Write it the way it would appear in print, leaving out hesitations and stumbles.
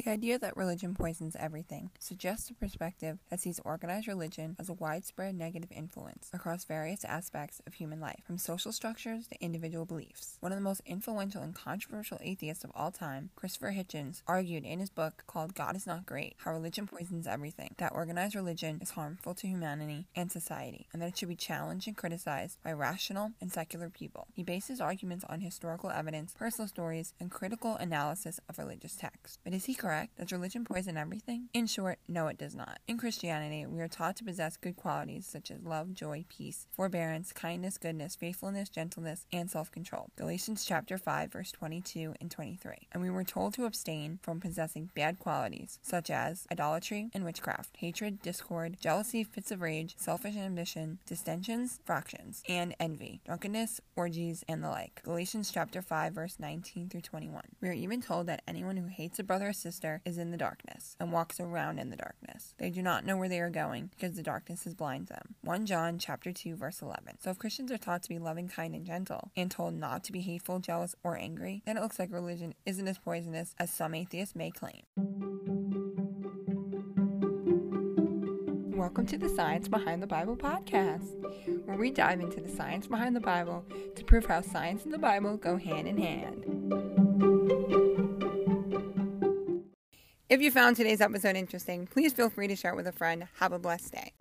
The idea that religion poisons everything suggests a perspective that sees organized religion as a widespread negative influence across various aspects of human life, from social structures to individual beliefs. One of the most influential and controversial atheists of all time, Christopher Hitchens, argued in his book called God is Not Great, How Religion Poisons Everything, that organized religion is harmful to humanity and society, and that it should be challenged and criticized by rational and secular people. He based his arguments on historical evidence, personal stories, and critical analysis of religious texts. But is he correct? Does religion poison everything? In short, no, it does not. In Christianity, we are taught to possess good qualities such as love, joy, peace, forbearance, kindness, goodness, faithfulness, gentleness, and self-control. Galatians chapter 5, verse 22 and 23. And we were told to abstain from possessing bad qualities such as idolatry and witchcraft, hatred, discord, jealousy, fits of rage, selfish ambition, dissensions, fractions, and envy, drunkenness, orgies, and the like. Galatians chapter 5, verse 19 through 21. We are even told that anyone who hates a brother or sister is in the darkness and walks around in the darkness. They do not know where they are going because the darkness has blinded them. 1 John chapter 2 verse 11. So if Christians are taught to be loving, kind, and gentle, and told not to be hateful, jealous, or angry, then it looks like religion isn't as poisonous as some atheists may claim. Welcome to the Science Behind the Bible podcast, where we dive into the science behind the Bible to prove how science and the Bible go hand in hand. If you found today's episode interesting, please feel free to share it with a friend. Have a blessed day.